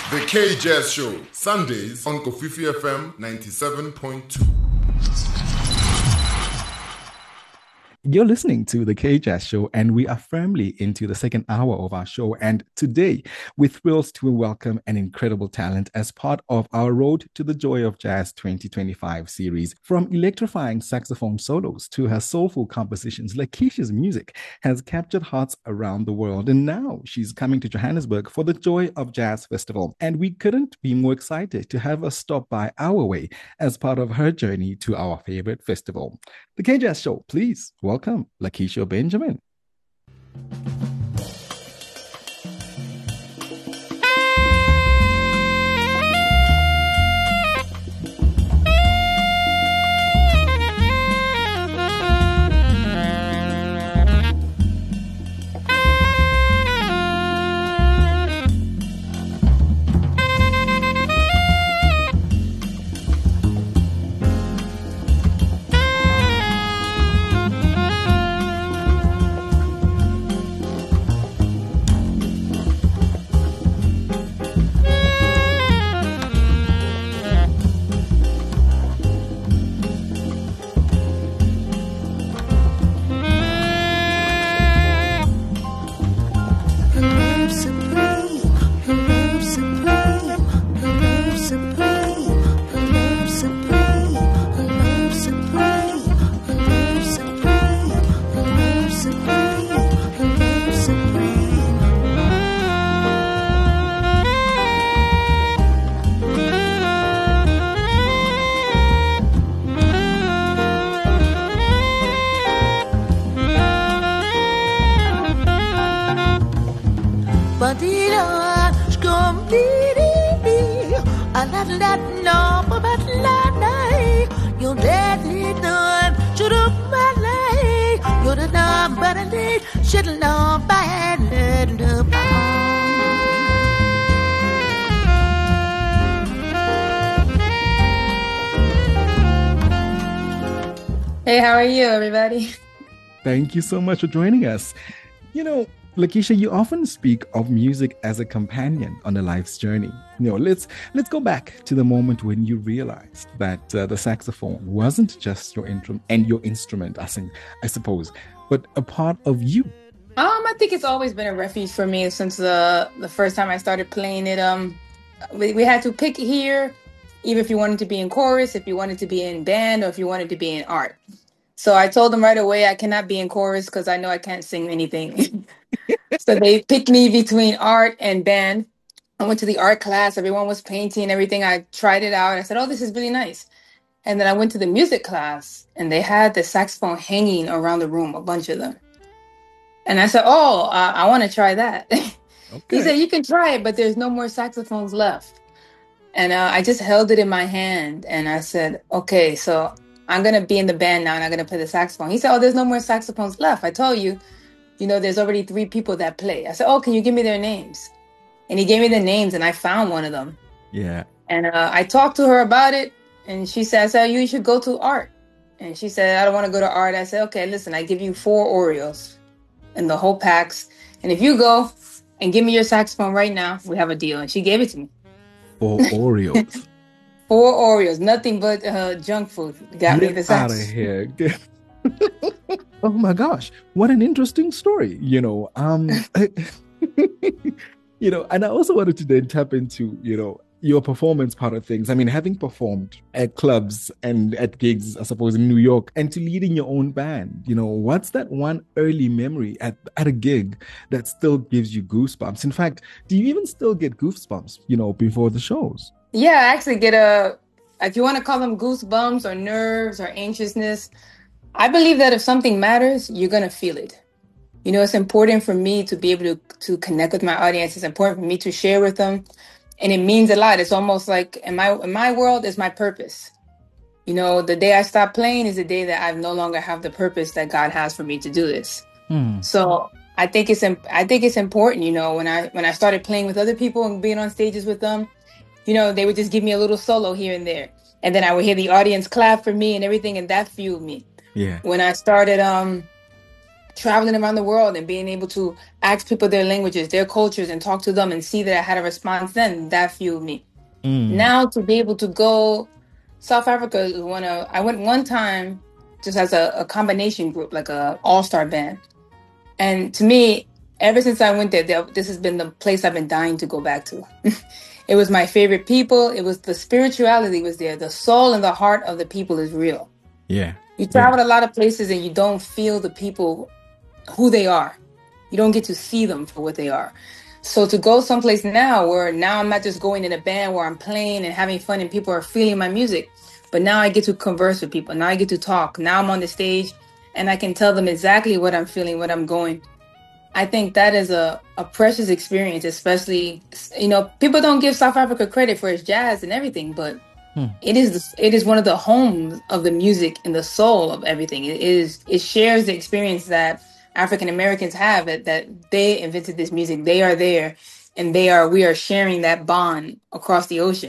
The K Jazz Show, Sundays on Kofifi FM 97.2. You're listening to the K Jazz Show, and we are firmly into the second hour of our show. And today, we're thrilled to welcome an incredible talent as part of our Road to the Joy of Jazz 2025 series. From electrifying saxophone solos to her soulful compositions, Lakeisha's music has captured hearts around the world. And now she's coming to Johannesburg for the Joy of Jazz Festival. And we couldn't be more excited to have her stop by our way as part of her journey to our favorite festival. The K Jazz Show, please welcome Lakeisha Benjamin. Hey, how are you, everybody? Thank you so much for joining us. You know, Lakeisha, you often speak of music as a companion on a life's journey. You know, let's go back to the moment when you realized that the saxophone wasn't just your instrument, I suppose, but a part of you. I think it's always been a refuge for me since the first time I started playing it. We had to pick here, even if you wanted to be in chorus, if you wanted to be in band, or if you wanted to be in art. So I told them right away I cannot be in chorus because I know I can't sing anything. So they picked me between art and band. I went to the art class. Everyone was painting everything. I tried it out. I said, oh, this is really nice. And then I went to the music class, and they had the saxophone hanging around the room, a bunch of them. And I said, I want to try that. Okay. He said, you can try it, but there's no more saxophones left. And I just held it in my hand, and I said, okay, so I'm going to be in the band now, and I'm going to play the saxophone. He said, oh, there's no more saxophones left. I told you, there's already 3 people that play. I said, oh, can you give me their names? And he gave me the names, and I found one of them. Yeah. And I talked to her about it, and she said, you should go to art. And she said, I don't want to go to art. I said, okay, listen, I give you 4 Oreos and the whole packs. And if you go and give me your saxophone right now, we have a deal. And she gave it to me. 4 Oreos. 4 Oreos, nothing but junk food. Got me the saxophone. Out of here. Oh my gosh, what an interesting story. And I also wanted to then tap into, your performance part of things. I mean, having performed at clubs and at gigs, I suppose, in New York, and to leading your own band, what's that one early memory at a gig that still gives you goosebumps? In fact, do you even still get goosebumps, before the shows? Yeah, I actually get if you want to call them goosebumps or nerves or anxiousness, I believe that if something matters, you're going to feel it. It's important for me to be able to connect with my audience. It's important for me to share with them. And it means a lot. It's almost like in my world is my purpose. The day I stop playing is the day that I no longer have the purpose that God has for me to do this. So I think it's important. When I started playing with other people and being on stages with them, they would just give me a little solo here and there, and then I would hear the audience clap for me and everything, and that fueled me. Yeah. When I started traveling around the world and being able to ask people their languages, their cultures, and talk to them and see that I had a response, then that fueled me. Now to be able to go, South Africa is I went one time just as a combination group, like a all-star band. And to me, ever since I went there, this has been the place I've been dying to go back to. It was my favorite people. It was the spirituality was there. The soul and the heart of the people is real. Yeah. You travel a lot of places and you don't feel the people who they are. You don't get to see them for what they are. So to go someplace now where now I'm not just going in a band where I'm playing and having fun and people are feeling my music, but now I get to converse with people. Now I get to talk. Now I'm on the stage and I can tell them exactly what I'm feeling, what I'm going. I think that is a precious experience, especially, people don't give South Africa credit for its jazz and everything, but it is one of the homes of the music and the soul of everything. It shares the experience that African Americans have, that they invented this music. They are there, and we are sharing that bond across the ocean.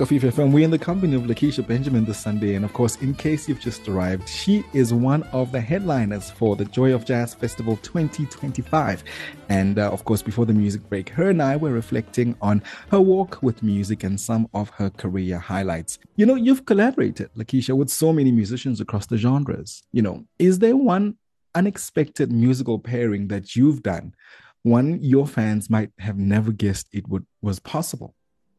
Kofifi FM. We're in the company of Lakeisha Benjamin this Sunday. And of course, in case you've just arrived, she is one of the headliners for the Joy of Jazz Festival 2025. And of course, before the music break, her and I were reflecting on her walk with music and some of her career highlights. You know, you've collaborated, Lakeisha, with so many musicians across the genres. You know, is there one unexpected musical pairing that you've done, one your fans might have never guessed was possible?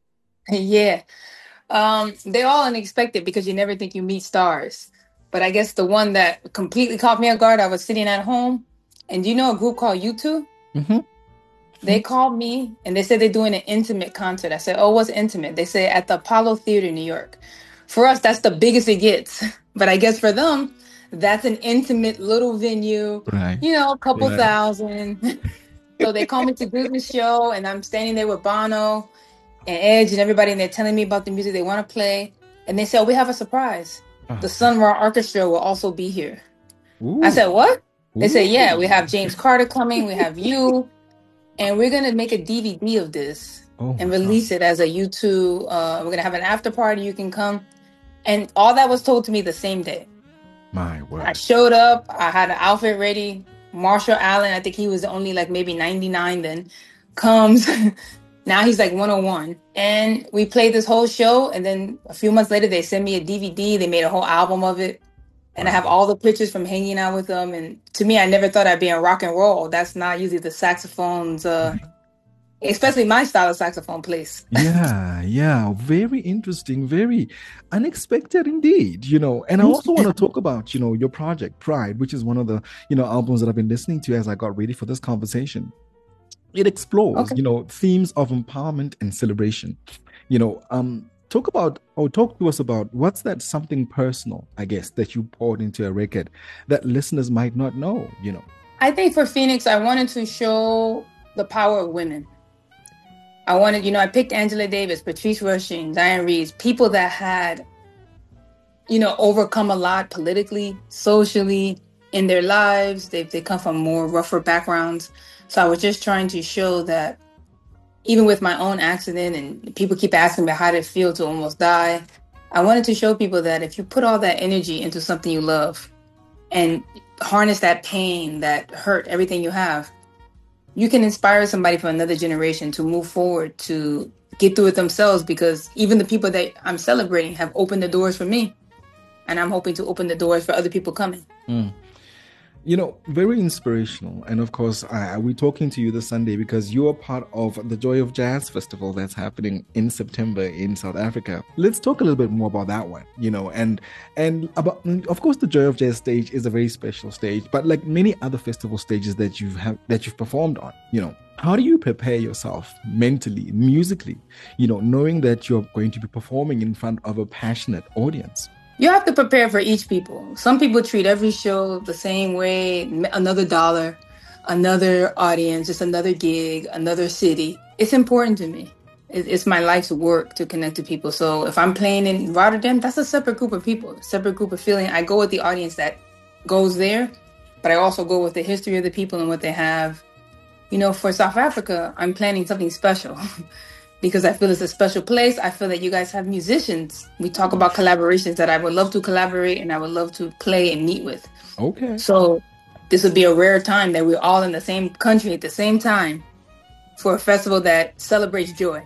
Yeah. They're all unexpected because you never think you meet stars. But I guess the one that completely caught me off guard, I was sitting at home, and do you know a group called U2? Mm-hmm. They called me and they said they're doing an intimate concert. I said, "Oh, what's intimate?" They say at the Apollo Theater in New York. For us, that's the biggest it gets. But I guess for them, that's an intimate little venue, Right. you know, a couple Right. thousand. So they called me to do the show, and I'm standing there with Bono and Edge and everybody, and they're telling me about the music they want to play. And they said, "Oh, we have a surprise. The Sun Ra Orchestra will also be here." Ooh. I said, "What?" They said, Ooh. "Yeah, we have James Carter coming. We have you. And we're going to make a DVD of this and release it as a U2. We're going to have an after party. You can come." And all that was told to me the same day. My word. I showed up. I had an outfit ready. Marshall Allen, I think he was only like maybe 99 then, comes. Now he's like 101. And we played this whole show. And then a few months later, they sent me a DVD. They made a whole album of it. And I have all the pictures from hanging out with them. And to me, I never thought I'd be in rock and roll. That's not usually the saxophones, especially my style of saxophone plays. Yeah. Very interesting, very unexpected indeed, you know. And I also want to talk about, you know, your project, Pride, which is one of the, you know, albums that I've been listening to as I got ready for this conversation. It explores, you know, themes of empowerment and celebration. You know, talk to us about what's that something personal, I guess, that you poured into a record that listeners might not know, you know. I think for Phoenix, I wanted to show the power of women. I wanted, you know, I picked Angela Davis, Patrice Rushen, Diane Reeves, people that had, you know, overcome a lot politically, socially, in their lives. They come from more rougher backgrounds. So I was just trying to show that even with my own accident, and people keep asking me how did it feel to almost die, I wanted to show people that if you put all that energy into something you love and harness that pain, that hurt, everything you have, you can inspire somebody from another generation to move forward, to get through it themselves, because even the people that I'm celebrating have opened the doors for me. And I'm hoping to open the doors for other people coming. You know, very inspirational. And of course, we're talking to you this Sunday because you are part of the Joy of Jazz Festival that's happening in September in South Africa. Let's talk a little bit more about that one, you know, and about, of course, the Joy of Jazz stage is a very special stage, but like many other festival stages that you've performed on, you know, how do you prepare yourself mentally, musically, you know, knowing that you're going to be performing in front of a passionate audience? You have to prepare for each people. Some people treat every show the same way, another dollar, another audience, just another gig, another city. It's important to me. It's my life's work to connect to people. So if I'm playing in Rotterdam, that's a separate group of people, separate group of feeling. I go with the audience that goes there, but I also go with the history of the people and what they have. You know, for South Africa, I'm planning something special. Because I feel it's a special place. I feel that you guys have musicians. We talk about collaborations that I would love to collaborate and I would love to play and meet with. Okay. So this would be a rare time that we're all in the same country at the same time for a festival that celebrates joy.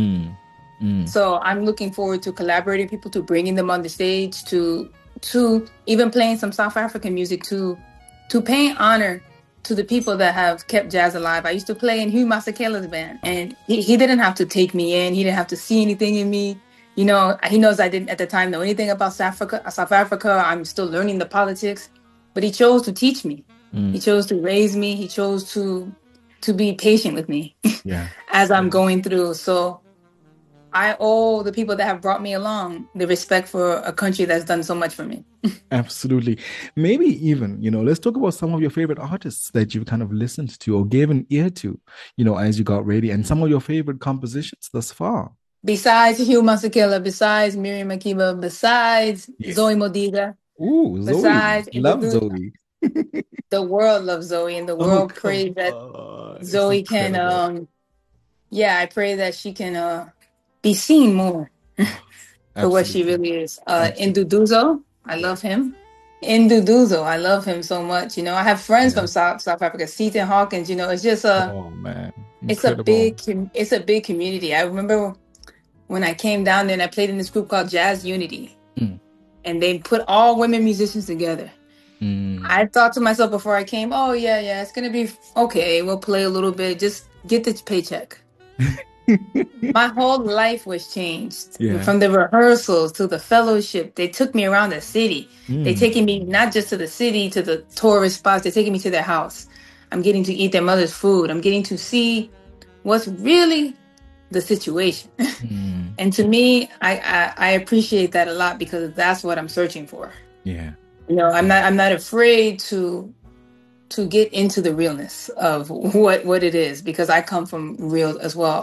So I'm looking forward to collaborating with people, to bringing them on the stage, to even playing some South African music, to paying honor to the people that have kept jazz alive. I used to play in Hugh Masekela's band, and he didn't have to take me in. He didn't have to see anything in me. You know, he knows I didn't at the time know anything about South Africa. I'm still learning the politics, but he chose to teach me. He chose to raise me. He chose to be patient with me as I'm going through. So I owe the people that have brought me along the respect for a country that's done so much for me. Absolutely. Maybe even, you know, let's talk about some of your favorite artists that you've kind of listened to or gave an ear to, you know, as you got ready, and some of your favorite compositions thus far. Besides Hugh Masekela, besides Miriam Makeba, besides Zoe Modiga. Ooh, besides Zoe. Love Zoe. The world loves Zoe, and the world prays that Zoe can, I pray that she can be seen more. for what she Absolutely. really is. Nduduzo, I love him. Nduduzo, I love him so much. You know, I have friends Yeah. from South Africa, Stephen Hawkins. You know, it's just Oh man, incredible. it's a big community. I remember when I came down there and I played in this group called Jazz Unity, Mm. and they put all women musicians together. Mm. I thought to myself before I came, oh yeah, it's gonna be okay. We'll play a little bit, just get the paycheck. My whole life was changed. Yeah. From the rehearsals to the fellowship. They took me around the city. They taking me not just to the city, to the tourist spots. They're taking me to their house. I'm getting to eat their mother's food. I'm getting to see what's really the situation. And to me, I appreciate that a lot because that's what I'm searching for. Yeah. You know, I'm not afraid to get into the realness of what it is because I come from real as well.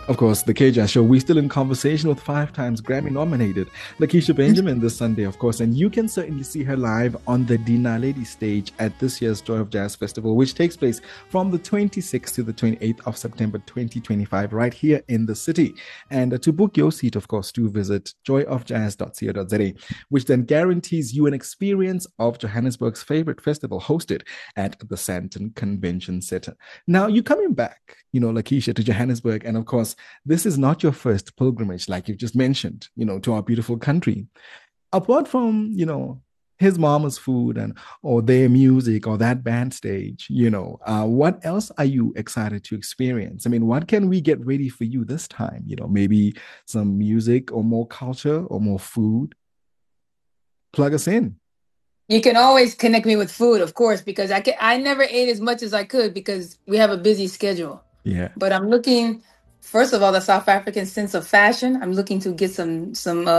Of course, the KJazz Show, we're still in conversation with 5 times Grammy-nominated Lakeisha Benjamin this Sunday, of course, and you can certainly see her live on the Dinaledi stage at this year's Joy of Jazz Festival, which takes place from the 26th to the 28th of September 2025, right here in the city. And to book your seat, of course, do visit joyofjazz.co.za, which then guarantees you an experience of Johannesburg's favorite festival hosted at the Sandton Convention Center. Now, you're coming back, Lakeisha, to Johannesburg, and of course, this is not your first pilgrimage, like you've just mentioned, to our beautiful country. Apart from, his mama's food or their music or that band stage, what else are you excited to experience? I mean, what can we get ready for you this time? Maybe some music or more culture or more food? Plug us in. You can always connect me with food, of course, because I never ate as much as I could because we have a busy schedule. Yeah. But I'm looking, first of all, the South African sense of fashion. I'm looking to get some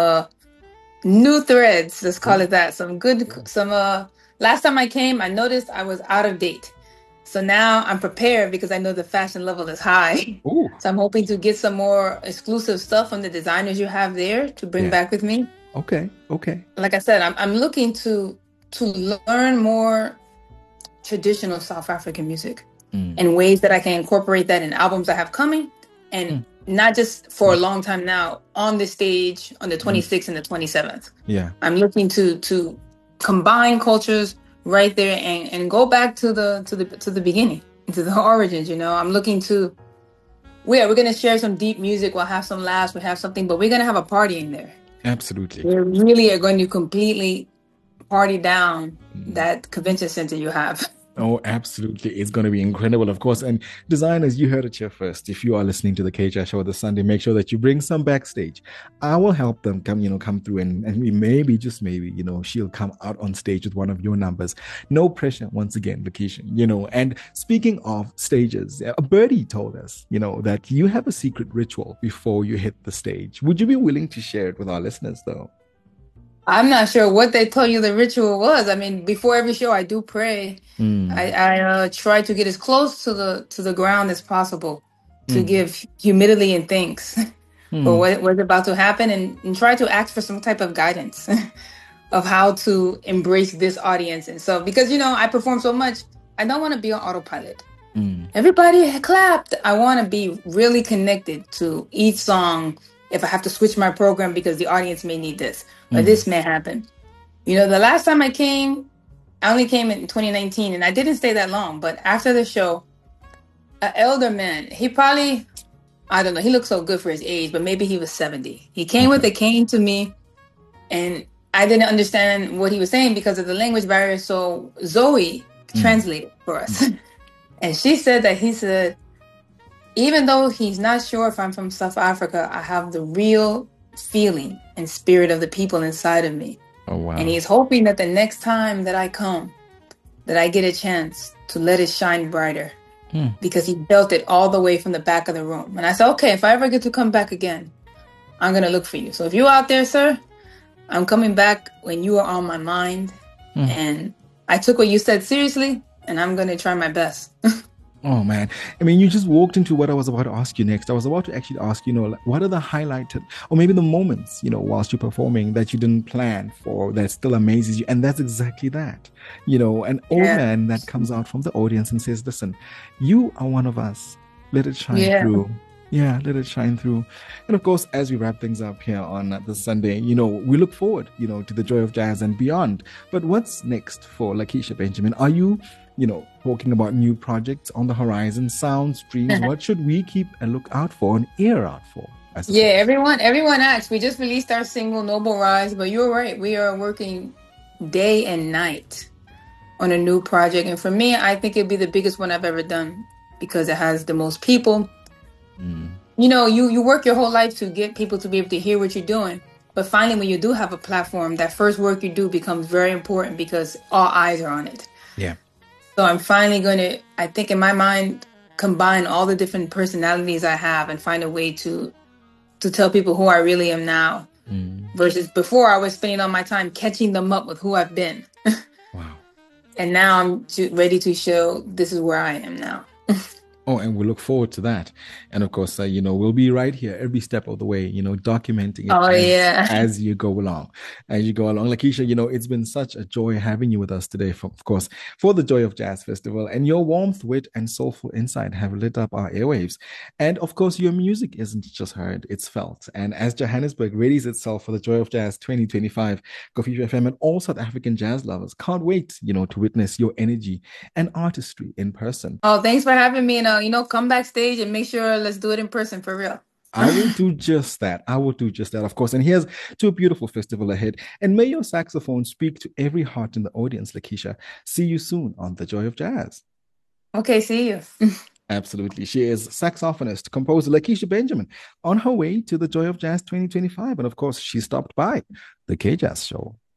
new threads. Let's call it that. Last time I came, I noticed I was out of date. So now I'm prepared because I know the fashion level is high. Ooh. So I'm hoping to get some more exclusive stuff from the designers you have there to bring back with me. Okay. Like I said, I'm looking to learn more traditional South African music and ways that I can incorporate that in albums I have coming, and not just for a long time now on the stage on the 26th and the 27th. Yeah, I'm looking to combine cultures right there and go back to the beginning, to the origins. I'm looking to we're going to share some deep music. We'll have some laughs. We'll have something, but we're going to have a party in there. Absolutely. We really are going to completely party down that convention center you have. Oh, absolutely. It's going to be incredible, of course. And designers, you heard it here first. If you are listening to the KJazz Show this Sunday, make sure that you bring some backstage. I will help them come through and maybe, just maybe, she'll come out on stage with one of your numbers. No pressure, once again, Lakeisha, And speaking of stages, Birdie told us, that you have a secret ritual before you hit the stage. Would you be willing to share it with our listeners, though? I'm not sure what they told you the ritual was. I mean, before every show, I do pray. I try to get as close to the ground as possible to give humility and thanks for what's about to happen, and try to ask for some type of guidance of how to embrace this audience. And so, because I perform so much, I don't want to be on autopilot. Everybody clapped. I want to be really connected to each song. If I have to switch my program because the audience may need this or this may happen. The last time I came, I only came in 2019 and I didn't stay that long. But after the show, an elder man, he probably, I don't know, he looked so good for his age, but maybe he was 70. He came with a cane to me and I didn't understand what he was saying because of the language barrier. So Zoe translated for us. And she said that he said, even though he's not sure if I'm from South Africa, I have the real feeling and spirit of the people inside of me. Oh, wow. And he's hoping that the next time that I come, that I get a chance to let it shine brighter. Because he felt it all the way from the back of the room. And I said, okay, if I ever get to come back again, I'm going to look for you. So if you're out there, sir, I'm coming back when you are on my mind. And I took what you said seriously, and I'm going to try my best. Oh, man. I mean, you just walked into what I was about to ask you next. I was about to actually ask, what are the highlighted, or maybe the moments, whilst you're performing that you didn't plan for, that still amazes you. And that's exactly that. An old man that comes out from the audience and says, listen, you are one of us. Let it shine through. Yeah, let it shine through. And of course, as we wrap things up here on this Sunday, we look forward, to the Joy of Jazz and beyond. But what's next for Lakeisha Benjamin? Are you talking about new projects on the horizon, sounds, dreams? What should we keep a look out for, an ear out for? Yeah, everyone asks. We just released our single, Noble Rise, but you're right. We are working day and night on a new project. And for me, I think it'd be the biggest one I've ever done because it has the most people. You work your whole life to get people to be able to hear what you're doing. But finally, when you do have a platform, that first work you do becomes very important because all eyes are on it. Yeah. So I'm finally going to, I think in my mind, combine all the different personalities I have and find a way to tell people who I really am now. Versus before I was spending all my time catching them up with who I've been. Wow. And now I'm ready to show this is where I am now. Oh, and we look forward to that. And of course, we'll be right here every step of the way, documenting it Oh yeah. as you go along. As you go along. Lakeisha, it's been such a joy having you with us today, of course, for the Joy of Jazz Festival. And your warmth, wit, and soulful insight have lit up our airwaves. And of course, your music isn't just heard, it's felt. And as Johannesburg readies itself for the Joy of Jazz 2025, Kofifi FM and all South African jazz lovers can't wait, to witness your energy and artistry in person. Oh, thanks for having me. And, come backstage and make sure let's do it in person for real. I will do just that. I will do just that, of course. And here's to a beautiful festival ahead. And may your saxophone speak to every heart in the audience, Lakeisha. See you soon on The Joy of Jazz. Okay, see you. Absolutely. She is saxophonist, composer Lakeisha Benjamin on her way to The Joy of Jazz 2025. And of course, she stopped by The K-Jazz Show.